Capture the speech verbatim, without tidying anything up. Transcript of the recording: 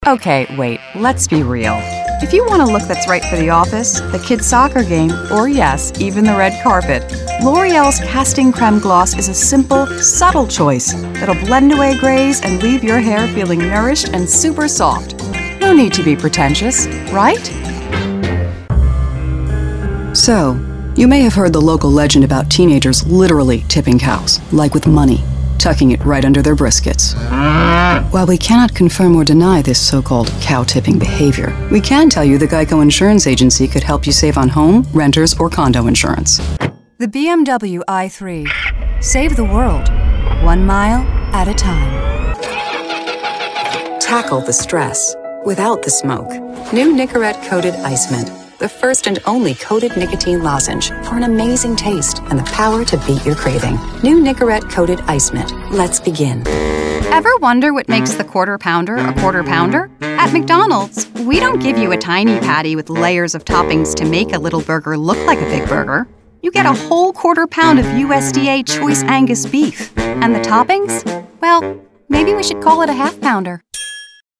Okay, wait, let's be real. If you want a look that's right for the office, the kids' soccer game, or yes, even the red carpet, L'Oreal's Casting Creme Gloss is a simple, subtle choice that'll blend away grays and leave your hair feeling nourished and super soft. No need to be pretentious, right? So, you may have heard the local legend about teenagers literally tipping cows, like with money, tucking it right under their briskets. While we cannot confirm or deny this so-called cow-tipping behavior, we can tell you the Geico Insurance Agency could help you save on home, renters, or condo insurance. The B M W i three. Save the world, one mile at a time. Tackle the stress without the smoke. New Nicorette-coated Ice Mint, the first and only coated nicotine lozenge for an amazing taste and the power to beat your craving. New Nicorette-coated Ice Mint. Let's begin. Ever wonder what makes the Quarter Pounder a Quarter Pounder? At McDonald's, we don't give you a tiny patty with layers of toppings to make a little burger look like a big burger. You get a whole quarter pound of U S D A Choice Angus beef. And the toppings? Well, maybe we should call it a half pounder.